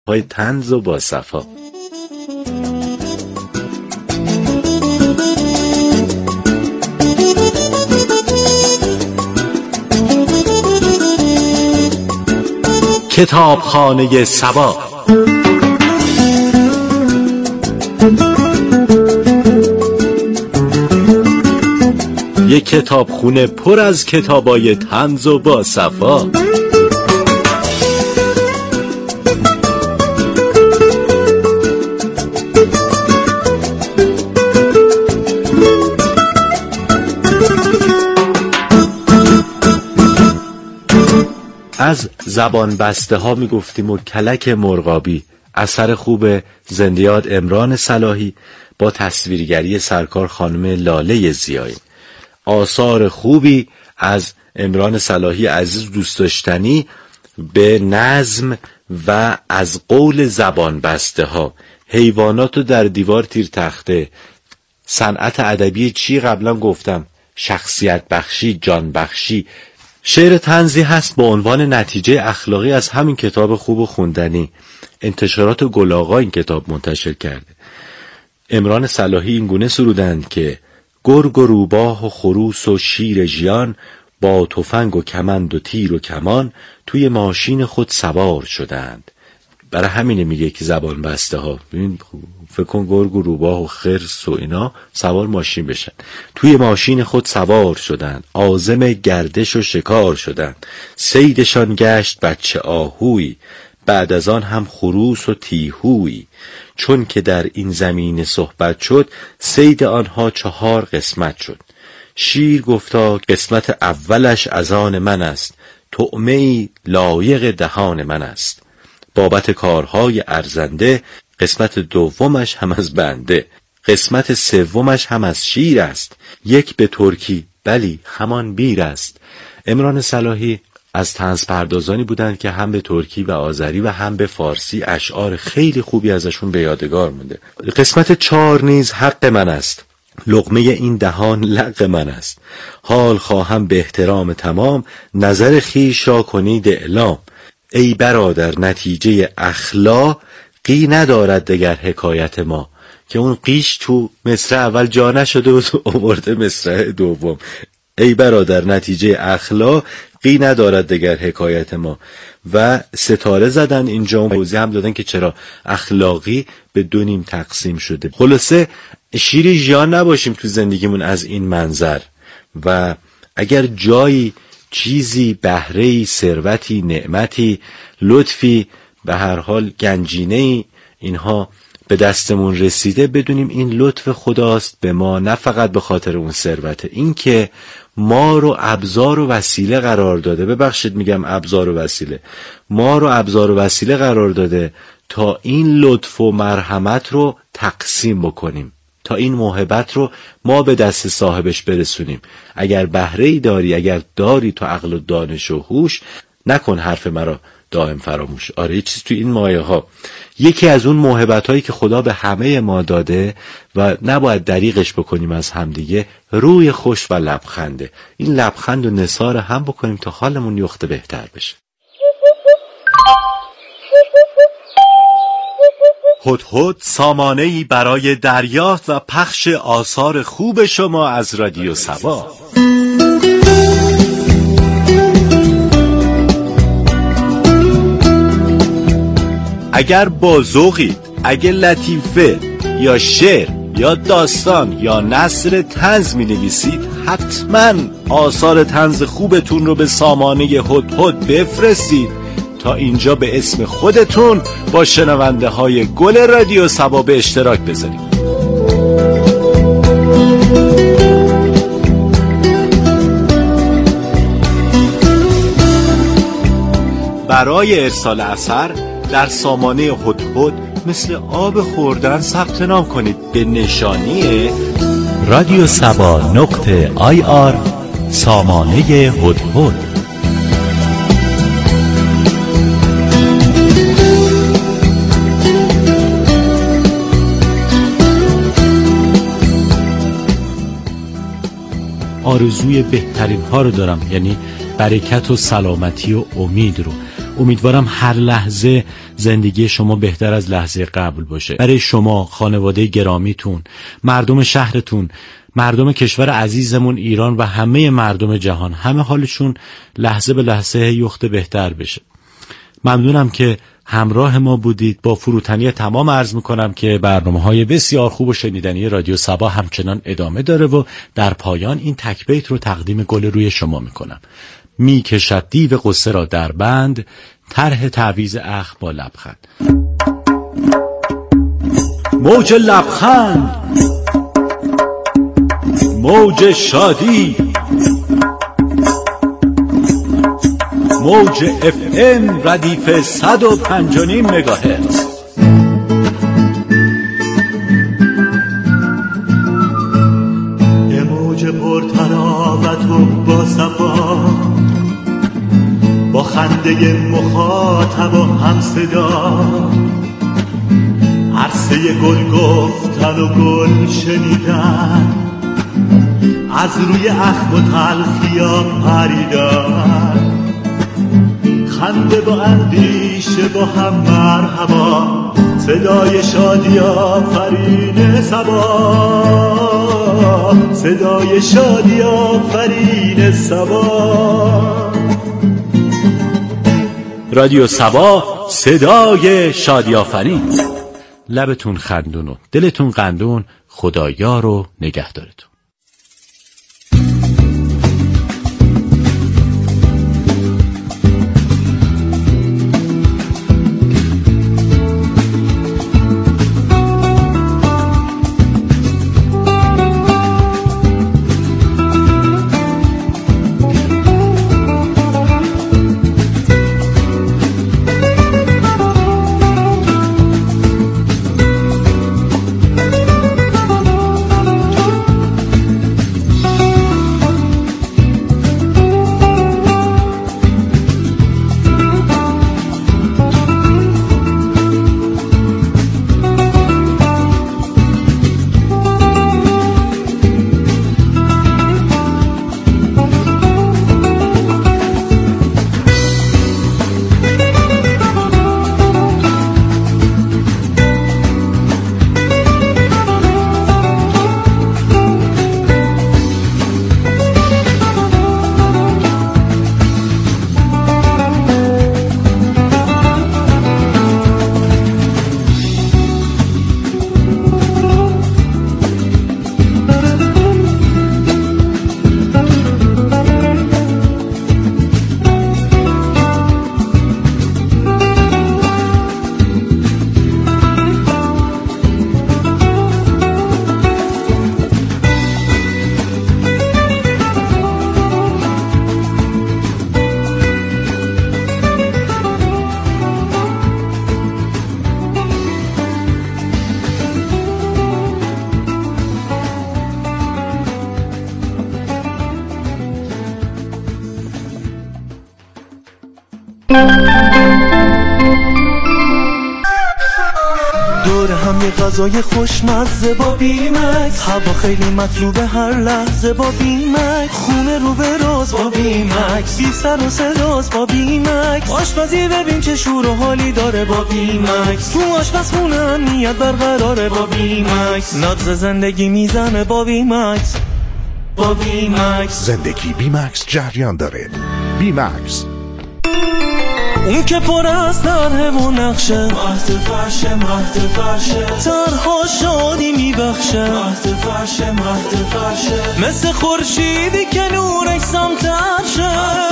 های طنز و باصفا. کتابخانه صبا. یک کتابخونه پر از کتابای طنز و باصفا. از زبان بسته ها می گفتیم و کلک مرغابی، اثر خوب زنده‌یاد عمران صلاحی با تصویرگری سرکار خانم لاله ضیایی. آثار خوبی از عمران صلاحی عزیز دوست داشتنی به نظم و از قول زبان بسته ها. حیوانات رو در دیوار تیر تخته، صنعت ادبی چی قبلا گفتم، شخصیت بخشی، جان بخشی. شعر طنزی هست با عنوان نتیجه اخلاقی از همین کتاب خوب و خوندنی. انتشارات گل‌آقا این کتاب منتشر کرده. عمران صلاحی این گونه سرودند که گرگ و روباه و خروس و شیر ژیان با تفنگ و کمند و تیر و کمان توی ماشین خود سوار شدند. برای همینه میگه که زبان بسته ها، ببین فکر کن گرگ و روباه و خرس و اینا سوار ماشین بشن، توی ماشین خود سوار شدند، عازم گردش و شکار شدند. صیدشان گشت بچه آهوی، بعد از آن هم خروس و تیهوی. چون که در این زمین صحبت شد، صید آنها 4 قسمت شد. شیر گفتا قسمت اولش از آن من است، طعمه‌ای لایق دهان من است. بابت کارهای ارزنده، قسمت دومش هم از بنده. قسمت سومش هم از شیر است، یک به ترکی بلی همان بیر است. عمران صلاحی از طنز پردازانی بودند که هم به ترکی و آذری و هم به فارسی اشعار خیلی خوبی ازشون به یادگار مونده. قسمت 4 نیز حق من است، لقمه این دهان لق من است. حال خواهم به احترام تمام، نظر خویش را کنید اعلام. ای برادر نتیجه اخلا، قی ندارد دگر حکایت ما. که اون قیش تو مصرع اول جا نشده و تو آورده مصرع دوم. ای برادر نتیجه اخلا، قی ندارد دگر حکایت ما. و ستاره زدن اینجا، توضیح هم دادن که چرا اخلاقی به 2 نیم تقسیم شده. خلاصه شیر ژیان نباشیم تو زندگیمون از این منظر. و اگر جایی چیزی، بهره‌ای، ثروتی، نعمتی، لطفی، به هر حال گنجینه‌ای اینها به دستمون رسیده، بدونیم این لطف خداست به ما، نه فقط به خاطر اون ثروته. این که ما رو ابزار و وسیله قرار داده، ببخشید میگم ابزار و وسیله، ما رو ابزار و وسیله قرار داده تا این لطف و مرحمت رو تقسیم بکنیم، تا این موهبت رو ما به دست صاحبش برسونیم. اگر بهره‌ای داری، اگر داری تو عقل و دانش و هوش، نکن حرف مرا دائم فراموش. آره یه چیز تو این مایه ها، یکی از اون موهبت هایی که خدا به همه ما داده و نباید دریغش بکنیم از همدیگه، روی خوش و لبخنده. این لبخند و نثار هم بکنیم تا حالمون یخته بهتر بشه. هدهد سامانه‌ای برای دریافت و پخش آثار خوب شما از رادیو صبا. اگر با ذوقید، اگر لطیفه یا شعر یا داستان یا نثر طنز می‌نویسید، حتما آثار طنز خوبتون رو به سامانه هدهد بفرستید تا اینجا به اسم خودتون با شنونده های گل رادیو صبا به اشتراک بذارید. برای ارسال اثر در سامانه هدهد مثل آب خوردن ثبت نام کنید به نشانی رادیو صبا .ir سامانه هدهد. آرزوی بهترین ها رو دارم، یعنی برکت و سلامتی و امید رو. امیدوارم هر لحظه زندگی شما بهتر از لحظه قبل باشه. برای شما، خانواده گرامیتون، مردم شهرتون، مردم کشور عزیزمون ایران و همه مردم جهان، همه حالشون لحظه به لحظه یخت بهتر بشه. ممنونم که همراه ما بودید. با فروتنی تمام عرض میکنم که برنامه‌های بسیار خوب و شنیدنی رادیو صبا همچنان ادامه داره و در پایان این تک بیت رو تقدیم گل روی شما میکنم. می کشد دیو قصه را در بند، طرح تعویض اخ با لبخند. موج لبخند، موج شادی، موج FM ردیف 105.5 مگاهرتز. یه موج پرطراوت و با صفا، با خنده مخاطب و هم صدا، عرصه گل گفتن و گل شنیدن، از روی اخم و تلخیام پریدن، خنده با اندیشه با هم مرحبا، صدای شادی آفرین صبا، صدای شادی آفرین صبا. رادیو صبا، صدای شادی آفرین. لبتون خندون و دلتون قندون. خدایار و نگهدارتون. دور هم یه غذای خوشمزه با بیمکس، هوا خیلی مطلوبه هر لحظه با بیمکس، خونه رو به راز با بیمکس، بی سر و صداز با بیمکس، آشپزی ببین چه شور و حالی داره با بیمکس، تو آشپزخونه امنیت برقراره با بیمکس، نبض زندگی میزنه با بیمکس، با بیمکس، زندگی بیمکس جریان داره. بیمکس اون که پر از طرح و نقشه، مهد فرشه مهد فرشه، طرحا شادی میبخشه، مهد فرشه مهد فرشه، مثل خورشیدی که نورش سمتر شه،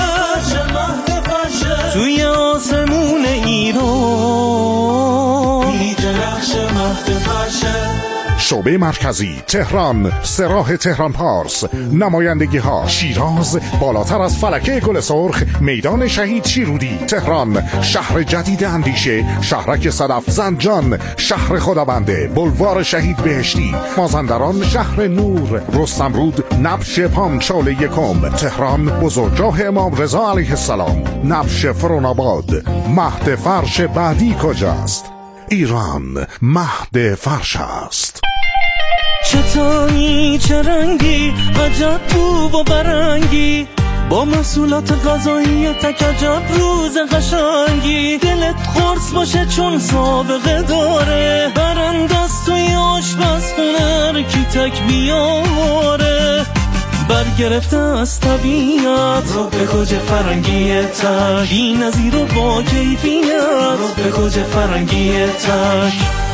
مهد فرشه، توی آسمون ایران میدرخشه مهد فرشه. شعبه مرکزی تهران، سراح تهران پارس، نمایندگی ها شیراز، بالاتر از فلکه گل سرخ، میدان شهید شیرودی تهران، شهر جدید اندیشه، شهرک صدف زنجان، شهر خدابنده، بلوار شهید بهشتی، مازندران، شهر نور، رستمرود، نبش پامچال یکم، تهران، بزرگراه امام رضا علیه السلام، نبش فروناباد. مهد فرش بعدی کجاست؟ ایران مهد فرش است. چه تانی چه رنگی، عجب بو و برنگی، با محصولات غذایی تک عجب روز قشنگی، دلت قرص باشه چون سابقه داره، برندست توی آشپزخونه کی تک بیاره، برگرفته از طبیعت رو به گوجه فرنگی تک، بی نظیر و با کیفیت رو به گوجه فرنگی تک.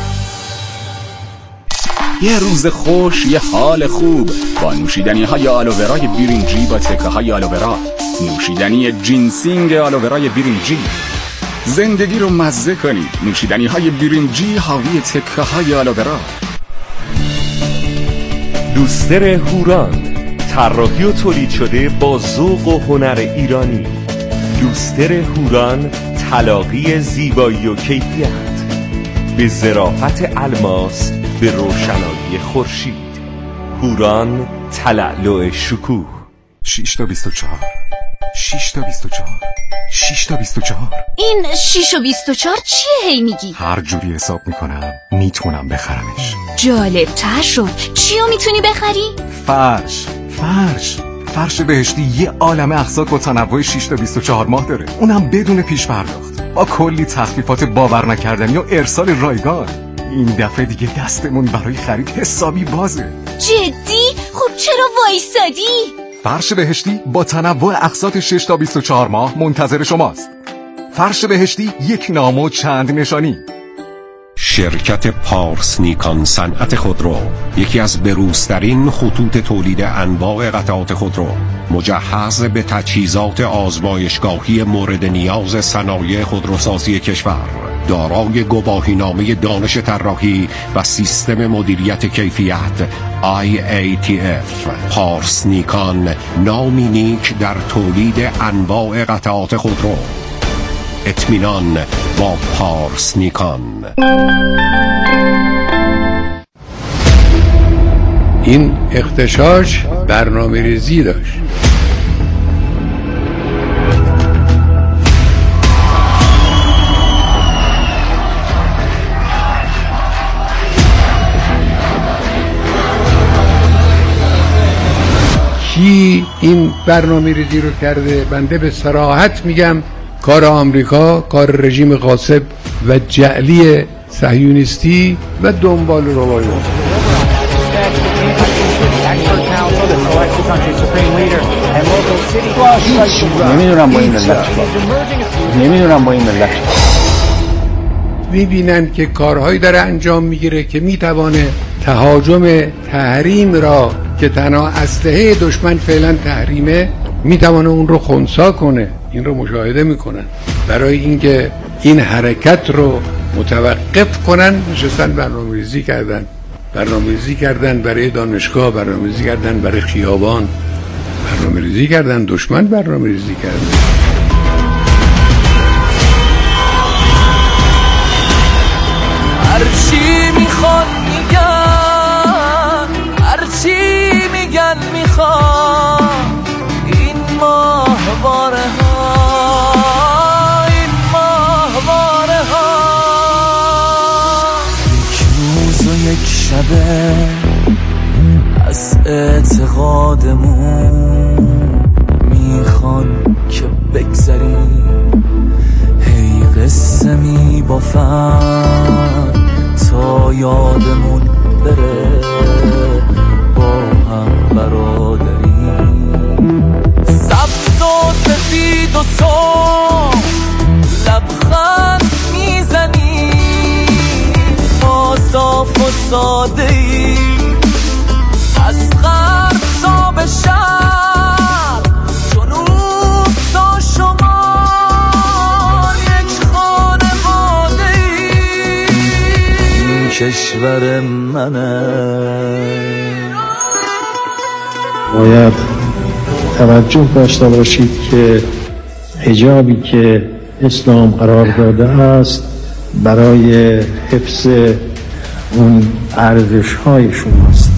یه روز خوش، یه حال خوب با نوشیدنی های آلوورای برنجی با تکه های آلوورا، نوشیدنی جینسینگ آلوورای برنجی. زندگی رو مزه کنید، نوشیدنی های برنجی حاوی تکه های آلوورا. لوستر هوران، طراحی و تولید شده با ذوق و هنر ایرانی. لوستر هوران، تلاقی زیبایی و کیفیت به ظرافت الماس، به روشنایی خورشید. هوران، تلألؤ شکوه. 6 تا 24 6 تا 24 6 تا 24. این 6 و 24 چیه هی میگی؟ هر جوری حساب میکنم میتونم بخرمش. جالب تر شد. چیو میتونی بخری؟ فرش بهشتی یه عالمه اقساط با تنوع 6 تا 24 ماه داره، اونم بدون پیش پرداخت، با کلی تخفیفات باور نکردنی و ارسال رایگان. این دفعه دیگه دستمون برای خرید حسابی بازه. جدی؟ خب چرا وایسادی؟ فرش بهشتی با تنوع اقساط 6 تا 24 ماه منتظر شماست. فرش بهشتی، یک نام و چند نشانی. شرکت پارس نیکان صنعت خودرو، یکی از بروزترین خطوط تولید انواع قطعات خودرو، مجهز به تجهیزات آزمایشگاهی مورد نیاز صنایع خودروسازی کشور، دارای گواهینامه دانش طراحی و سیستم مدیریت کیفیت IATF. پارس نیکان، نامی نیک در تولید انواع قطعات خودرو. اطمینان با پارس نیکان. این اغتشاش برنامه‌ریزی داشت. کی این برنامه‌ریزی رو کرده؟ بنده به صراحت میگم کار آمریکا، کار رژیم غاصب و جعلی صهیونیستی و دنبال روایات. میبینن که کارهایی داره انجام میگیره که میتوانه تهاجم تحریم را که تنها اسلحه دشمن فعلا تحریمه، میتوانه اون رو خنثی کنه. این رو مشاهده میکنن. برای اینکه این حرکت رو متوقف کنن نشستن برنامه‌ریزی کردن برای دانشگاه، برنامه‌ریزی کردن برای خیابان، برنامه‌ریزی کردن دشمن، برنامه‌ریزی کردن. هرچی میخوان میگن، هرچی میگن میخوان، این ماهواره ها، این ماهواره ها. یک روز و یک شبه از اعتقادمون میخوان که بگذریم، هی قصه میبافن تا یادمون بره با هم برادریم. سبز و سفید و سرخ لبخند میزنیم، ما صاف و ساده ای از غرب تا به شرق، جنوب تا شمال، یک خانواده ای. این کشور منه. باید توجه داشته باشید که حجابی که اسلام قرار داده است برای حفظ اون ارزش‌های شماست.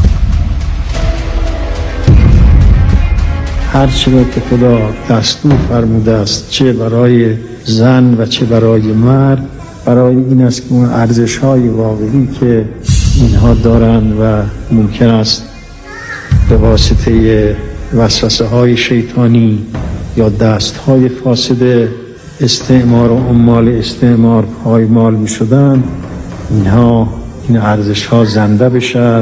هر چه که خدا دستور فرموده است، چه برای زن و چه برای مرد، برای این است که اون ارزش‌های واقعی که اینها دارند و ممکن است به واسطه وسوسه های شیطانی یا دست های فاسد استعمار و عمال استعمار پایمال می شدن، این ارزش ها زنده بشد.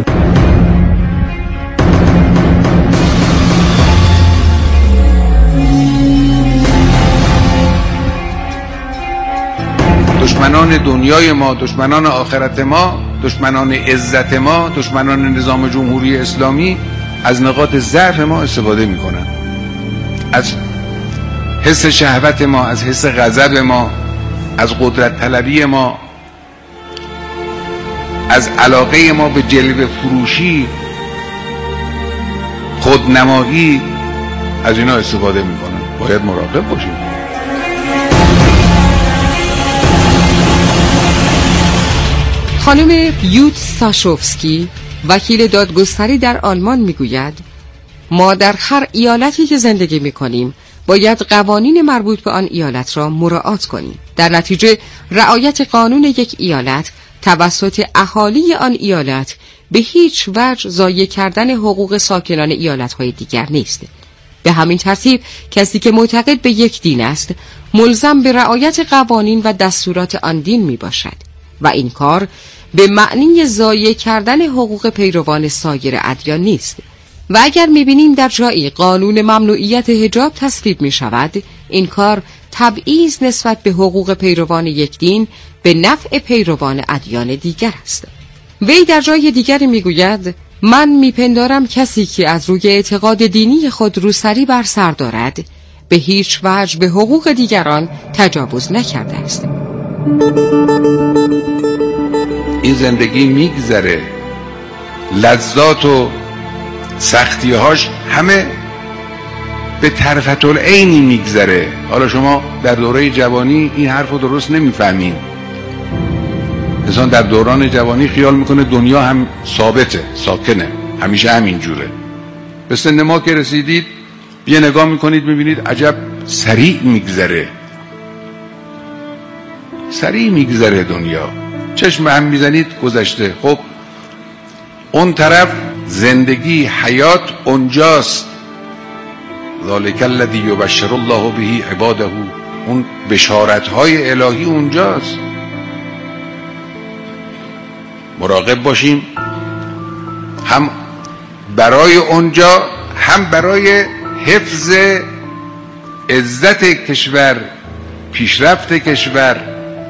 دشمنان دنیای ما، دشمنان آخرت ما، دشمنان عزت ما، دشمنان نظام جمهوری اسلامی از نقاط ضعف ما استفاده میکنن، از حس شهوت ما، از حس غضب ما، از قدرت طلبی ما، از علاقه ما به جلوه فروشی، خودنمایی، از اینا استفاده میکنن. باید مراقب باشیم. خانم بیوت ساشوفسکی، وکیل دادگستری در آلمان میگوید ما در هر ایالتی که زندگی میکنیم باید قوانین مربوط به آن ایالت را مراعات کنیم. در نتیجه رعایت قانون یک ایالت توسط اهالی آن ایالت به هیچ وجه ضایع کردن حقوق ساکنان ایالت‌های دیگر نیست. به همین ترتیب کسی که معتقد به یک دین است ملزم به رعایت قوانین و دستورات آن دین می باشد و این کار به معنی ضایع کردن حقوق پیروان سایر ادیان نیست. و اگر می‌بینیم در جایی قانون ممنوعیت حجاب تصویب می‌شود، این کار تبعیض نسبت به حقوق پیروان یک دین به نفع پیروان ادیان دیگر است. وی در جای دیگری می‌گوید من می‌پندارم کسی که از روی اعتقاد دینی خود روسری بر سر دارد به هیچ وجه به حقوق دیگران تجاوز نکرده است. این زندگی میگذره، لذات و سختی‌هاش همه به طرفت العینی میگذره. حالا شما در دوره جوانی این حرف رو درست نمیفهمین. انسان در دوران جوانی خیال میکنه دنیا هم ثابته، ساکنه، همیشه همین جوره. به سن ما که رسیدید یه نگاه میکنید میبینید عجب سریع میگذره، سریع میگذره دنیا. چشم هم میزنید گذشته. خب اون طرف زندگی، حیات اونجاست. ذالک الذی یبشر الله به عباده، اون بشارت‌های الهی اونجاست. مراقب باشیم، هم برای اونجا هم برای حفظ عزت کشور، پیشرفت کشور،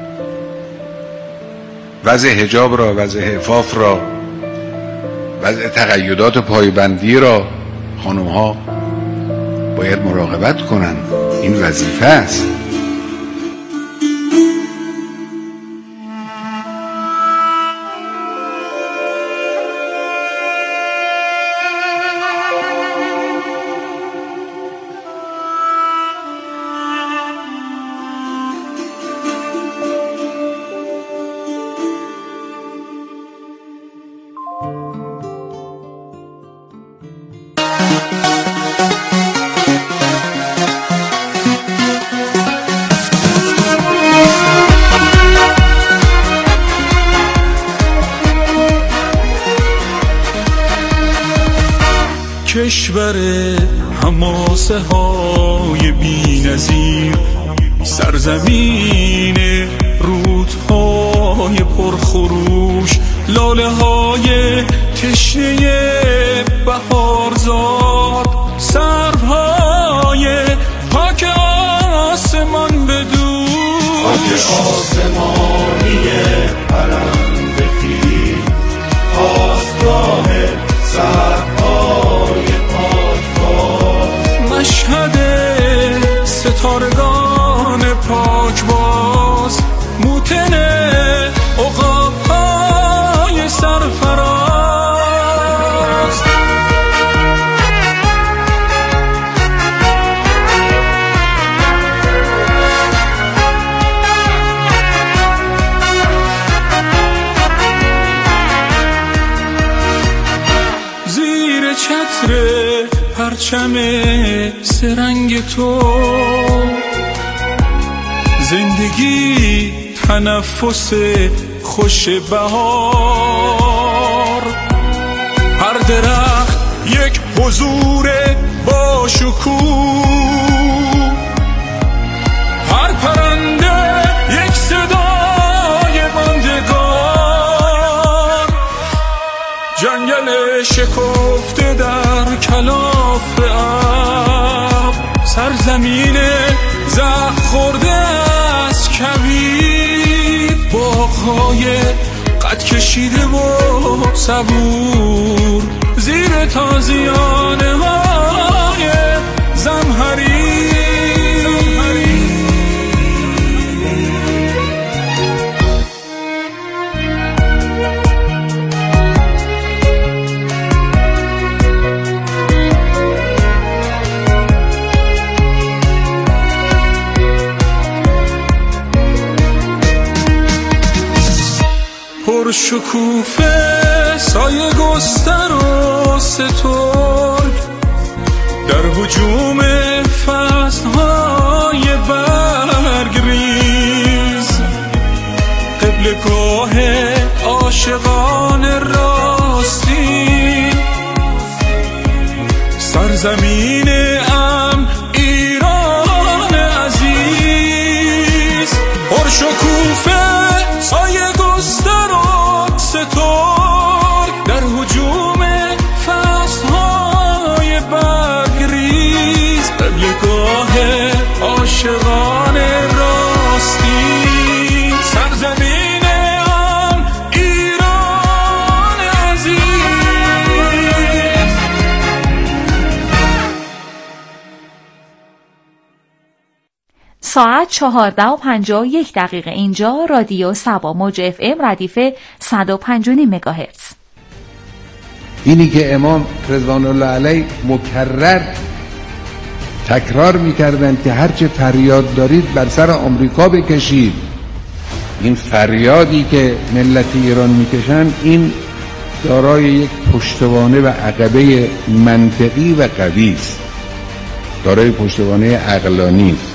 وضع حجاب را، وضع عفاف را، وضع تقیدات پایبندی را خانم ها باید مراقبت کنن. این وظیفه است. کشور حماسه های بی نظیر، سرزمین رودهای پرخروش، لاله های تشنه بهارزاد، سرهای پاک آسمان بدوش، پاک آسمانی پرنده خیل، خواستگاه سرهای پاکباز، مشهد ستارگان پاکباز، موتن عقاب‌های سرفراز. زیر چتر پرچم سرنگ تو زندگی تنفس خوش بهار، هر درخت یک حضور با شکوه، هر پرنده یک صدای ماندگار، جنگل شکفته در کلاف ابر، سرزمین زخم خورده از کویر، باغ‌های قد کشیده و صبور زیر تازیانه های زمهریر. پرشکوفه سایه گستر و سترگ، در هجوم فصلهای برگریز، قبلگاه عاشقان راستی، سرزمین ایران عزیز. پرشکوفه سایه گستر و سترگ، در هجوم فصلهای برگریز، قبلگاه عاشقان راستی، سرزمین ایران عزیز. ساعت 14:51 اینجا رادیو سبا موج FM ردیف 105.5 مگاهرتز. اینی که امام رضوان الله علیه مکرر تکرار میکردن که هرچه فریاد دارید بر سر آمریکا بکشید، این فریادی که ملت ایران میکشن این دارای یک پشتوانه و عقبه منطقی و قوی است، دارای پشتوانه عقلانی است.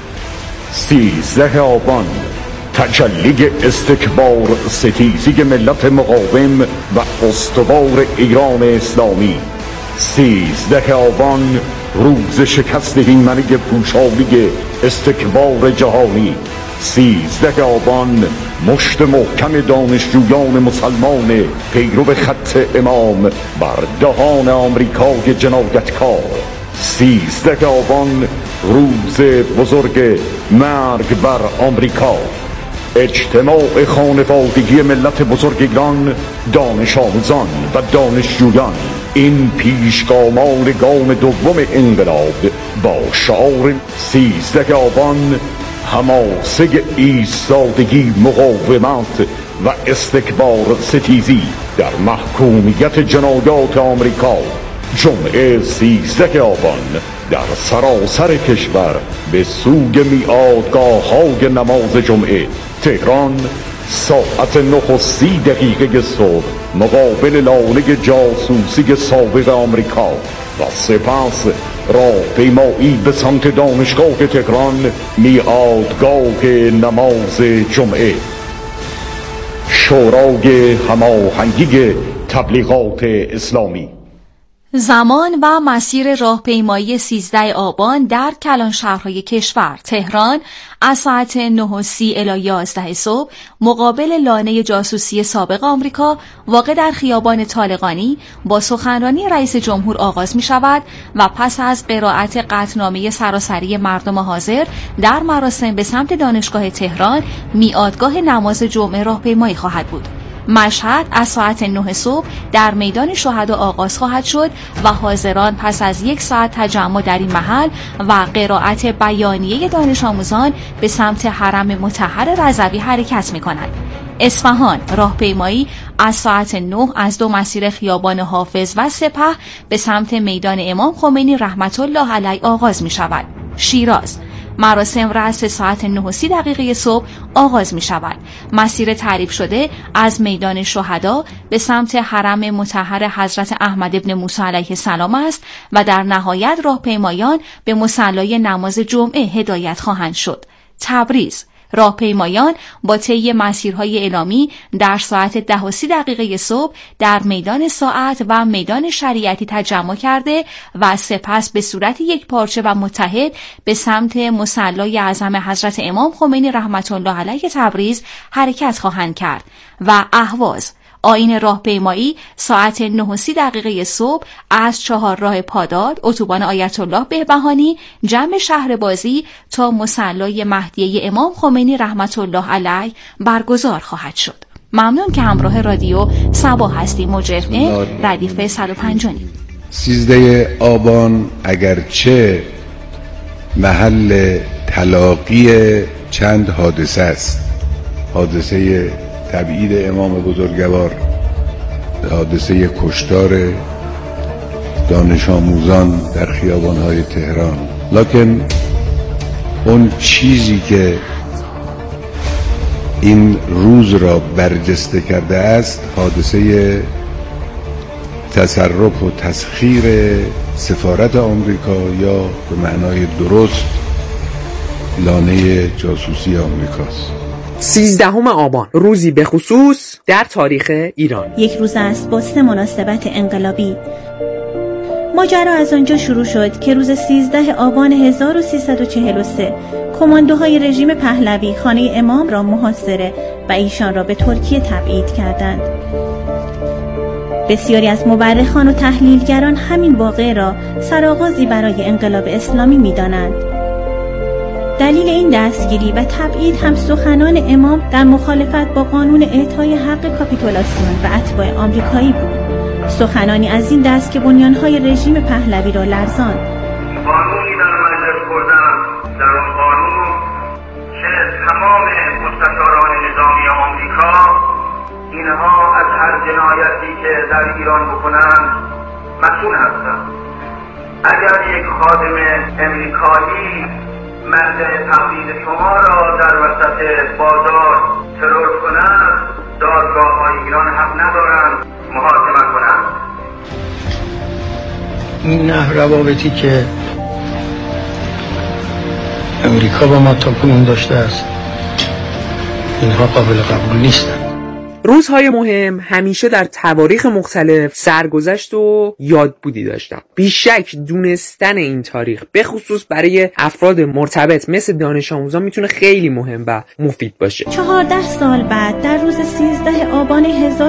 13 آبان تجلی استکبار ستیزی ملت مقاوم و استوار ایران اسلامی. 13 آبان روز شکست هیمنه پوشالی استکبار جهانی. 13 آبان مشت محکم دانشجویان مسلمان پیرو خط امام بر دهان آمریکای جنایتکار. 13 آبان روز بزرگ مرگ بر آمریکا. اجتماع خانوادگی ملت بزرگ ایران، دانش آموزان و دانشجویان، این پیشگامان گام دوم انقلاب با شعار 13 آبان حماسه ایستادگی، مقاومت و استکبار ستیزی در محکومیت جنایات آمریکا. جمعه 13 آبان در سراسر کشور به سوی میعادگاه‌های نماز جمعه. تهران ساعت 9:30 صبح مقابل لانه جاسوسی سابق آمریکا و سپس راهپیمایی به سمت دانشگاه تهران، میعادگاه نماز جمعه. شورای هماهنگی تبلیغات اسلامی. زمان و مسیر راهپیمایی 13 آبان در کلانشهرهای کشور: تهران از ساعت 9:30 الی 11 صبح مقابل لانه جاسوسی سابق آمریکا واقع در خیابان طالقانی با سخنرانی رئیس جمهور آغاز می شود و پس از قرائت قطعنامه سراسری مردم حاضر در مراسم به سمت دانشگاه تهران میعادگاه نماز جمعه راهپیمایی خواهد بود. مشهد از ساعت 9 صبح در میدان شهدا آغاز خواهد شد و حاضران پس از 1 ساعت تجمع در این محل و قرائت بیانیه دانش آموزان به سمت حرم مطهر رضوی حرکت می کنند. اصفهان راهپیمایی از ساعت 9 از 2 مسیر خیابان حافظ و سپه به سمت میدان امام خمینی رحمت الله علیه آغاز می شود. شیراز مراسم رأس ساعت 9:30 صبح آغاز می شود. مسیر تعریف شده از میدان شهدا به سمت حرم مطهر حضرت احمد ابن موسی علیه السلام است و در نهایت راهپیمایان به مصلی نماز جمعه هدایت خواهند شد. تبریز راهپیمایان با طی مسیرهای اعلامی در ساعت 10:30 صبح در میدان ساعت و میدان شریعتی تجمع کرده و سپس به صورت یک پارچه و متحد به سمت مصلی اعظم حضرت امام خمینی رحمت الله علیه تبریز حرکت خواهند کرد و اهواز آیین راهپیمایی ساعت 9:30 صبح از چهارراه پاداد، اتوبان آیت الله بهبهانی، جمع شهربازی تا مصلی مهدیه امام خمینی رحمت الله علیه برگزار خواهد شد. ممنون که همراه رادیو صبا هستیم. مجرمه ردیف 105. 13 آبان اگرچه محل تلاقی چند حادثه است، حادثه تبعید امام بزرگوار، حادثه کشتار دانش آموزان در خیابان‌های تهران، لکن اون چیزی که این روز را برجسته کرده است حادثه تصرف و تسخیر سفارت آمریکا یا به معنای درست لانه جاسوسی آمریکاست. 13 آبان روزی به خصوص در تاریخ ایران. یک روز است با 3 مناسبت انقلابی. ماجرا از آنجا شروع شد که روز 13 آبان 1343 کماندوهای رژیم پهلوی خانه امام را محاصره و ایشان را به ترکیه تبعید کردند. بسیاری از مورخان و تحلیلگران همین واقعه را سرآغازی برای انقلاب اسلامی می‌دانند. دلیل این دستگیری و تبعید هم سخنان امام در مخالفت با قانون اعطای حق کاپیتولاسیون و اتباع آمریکایی بود. سخنانی از این دست که بنیانهای رژیم پهلوی را لرزاند. قانونی در مجلس بردن، در اون قانون که تمام مستشاران نظامی آمریکا اینها از هر جنایتی که در ایران بکنند مسئول هستند. اگر یک خادم امریکایی مرد تقلید شما را در وسط بازار ترور کنند، دادگاه‌های ایران حق ندارند محاکمه کنند. این نحو روابطی که امریکا با ما تاکنون داشته است، اینها قابل قبول نیستند. روزهای مهم همیشه در تواریخ مختلف سرگذشت و یادبودی داشتن. بیشک دونستن این تاریخ به خصوص برای افراد مرتبط مثل دانش آموزان میتونه خیلی مهم و مفید باشه. 14 سال بعد در روز 13 آبان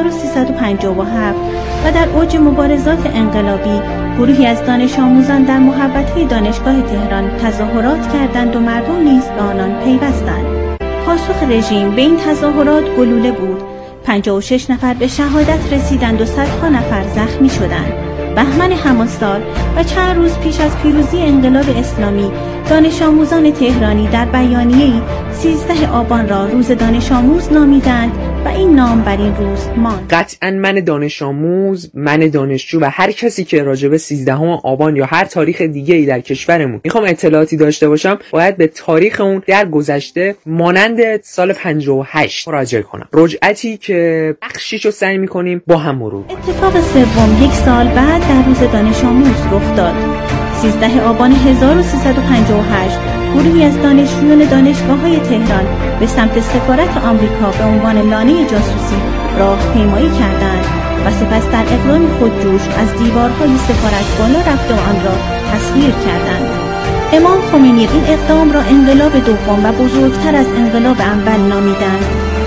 1357 و در اوج مبارزات انقلابی گروهی از دانش آموزان در محوطه دانشگاه تهران تظاهرات کردند و مردم نیز به آنان پیوستند. پاسخ رژیم به این تظاهرات گلوله بود. 56 نفر به شهادت رسیدند و صدها نفر زخمی شدند. بهمن همان سال و چند روز پیش از پیروزی انقلاب اسلامی، دانش آموزان تهرانی در بیانیه‌ای 13 آبان را روز دانش آموز نامیدند و این نام بر این روز ماند. قطعاً من دانش آموز، من دانشجو و هر کسی که راجع به 13 آبان یا هر تاریخ دیگه‌ای در کشورمون میخوام اطلاعاتی داشته باشم، باید به تاریخ اون در گذشته مانند سال 58 مراجعه کنم. رجعتی که بخشیشو سعی می‌کنیم با هم مرور. اتفاق سوم یک سال بعد در روز دانش آموز رخ داد. 13 آبان 1358 گروهی از دانشجویان دانشگاه‌های تهران به سمت سفارت آمریکا به عنوان لانه جاسوسی راهپیمایی کردند و سپس در اقدام خودجوش از دیوارهای سفارت بالا رفته و آن را تصویر کردند. امام خمینی این اقدام را انقلاب دوم و بزرگتر از انقلاب اول نامیدند.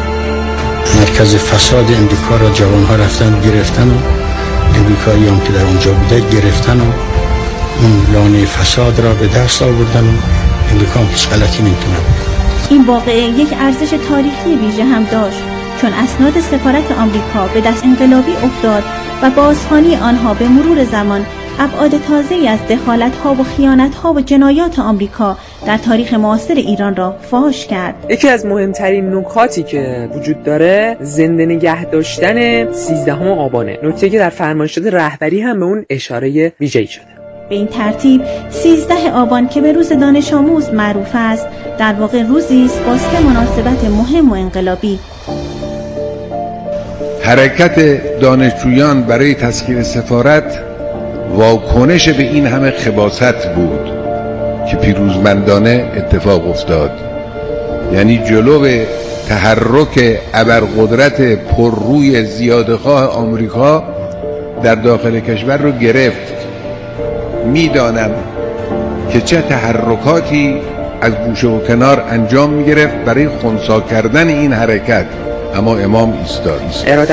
مرکز فساد امریکا را جوانها رفتن گرفتن و امریکایی هم که در اونجا بوده گرفتن و اون لانه فساد را به دست آوردن و امریکا هم هیچ غلطی نمیتونه بکنه. این واقعه یک ارزش تاریخی ویژه هم داشت، چون اسناد سفارت آمریکا به دست انقلابی افتاد و بازخوانی آنها به مرور زمان ابعاد تازه‌ای از دخالت‌ها و خیانت‌ها و جنایات آمریکا در تاریخ معاصر ایران را فاش کرد. یکی از مهمترین نکاتی که وجود داره زنده نگه داشتن 13 آبانه، نکته که در فرمایشات رهبری هم به اون اشاره ویژه‌ای شده. به این ترتیب 13 آبان که به روز دانش آموز معروف است، در واقع روزی است با 3 مناسبت مهم و انقلابی. حرکت دانشجویان برای تسخیر سفارت واکنش به این همه خباثت بود که پیروزمندانه اتفاق افتاد یعنی جلو تحرک ابرقدرت پرروی زیادخواه آمریکا در داخل کشور رو گرفت. میدانم که چه تحرکاتی از گوشه و کنار انجام میگرفت برای خنثی کردن این حرکت، اما امام ایستاد.